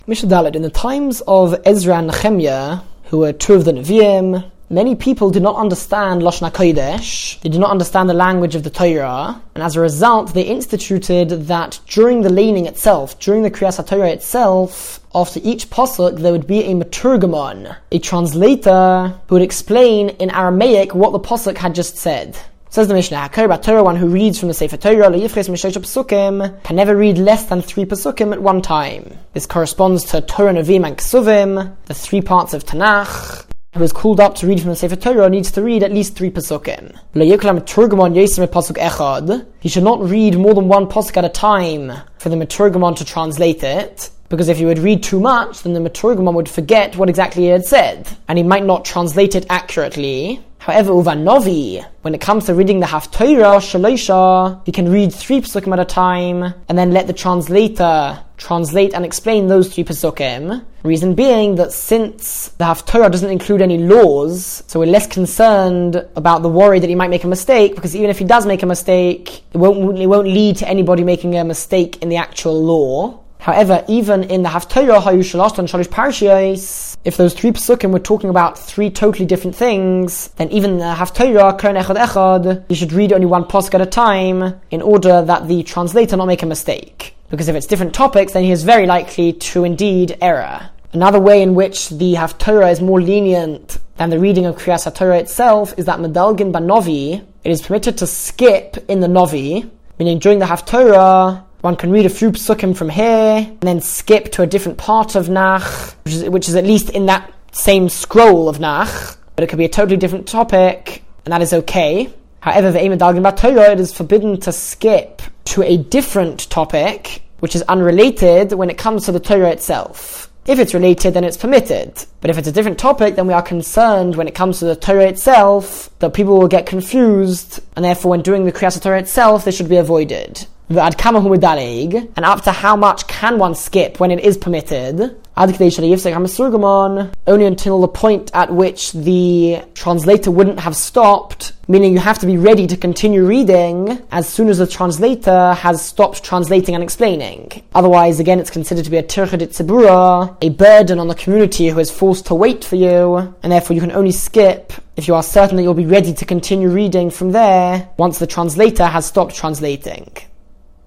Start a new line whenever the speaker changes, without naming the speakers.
Mishnah Dalet, in the times of Ezra and Nehemiah, who were two of the Nevi'im, many people did not understand Lashon HaKodesh. They did not understand the language of the Torah, and as a result, they instituted that during the laning itself, during the Kriyas HaTorah itself, after each pasuk, there would be a meturgamon, a translator, who would explain in Aramaic what the pasuk had just said. Says the Mishnah, Torah, one who reads from the Sefer Torah, can never read less than 3 pasukim at one time. This corresponds to Torah, Nevi'im, and Kesuvim, the 3 parts of Tanakh. Who is called up to read from the Sefer Torah needs to read at least 3 pasukim. He should not read more than 1 pasuk at a time for the meturgamon to translate it, because if he would read too much, then the meturgamon would forget what exactly he had said, and he might not translate it accurately. However, Uvanovi, when it comes to reading the Haftorah, Shaloisha, he can read 3 pasukim at a time, and then let the translator translate and explain those 3 pasukim. Reason being that since the Haftorah doesn't include any laws, so we're less concerned about the worry that he might make a mistake, because even if he does make a mistake, it won't lead to anybody making a mistake in the actual law. However, even in the Haftorah, Hayu Shalosh and Shalosh Parshiyos, if those 3 pasukim were talking about 3 totally different things, then even the Haftorah, Kern Echad Echad, you should read only 1 pasuk at a time, in order that the translator not make a mistake. Because if it's different topics, then he is very likely to indeed err. Another way in which the Haftorah is more lenient than the reading of Kriyas HaTorah itself is that Medalgin Banovi, it is permitted to skip in the Novi, meaning during the Haftorah, one can read a few psukim from here, and then skip to a different part of Nach, which is at least in that same scroll of Nach, but it could be a totally different topic, and that is okay. However, it is forbidden to skip to a different topic, which is unrelated when it comes to the Torah itself. If it's related, then it's permitted. But if it's a different topic, then we are concerned when it comes to the Torah itself that people will get confused, and therefore when doing the Kriyas HaTorah itself, they should be avoided. And up to how much can one skip when it is permitted? Only until the point at which the translator wouldn't have stopped, meaning you have to be ready to continue reading as soon as the translator has stopped translating and explaining. Otherwise, again, it's considered to be a tirchad tzibura, a burden on the community who is forced to wait for you, and therefore you can only skip if you are certain that you'll be ready to continue reading from there once the translator has stopped translating.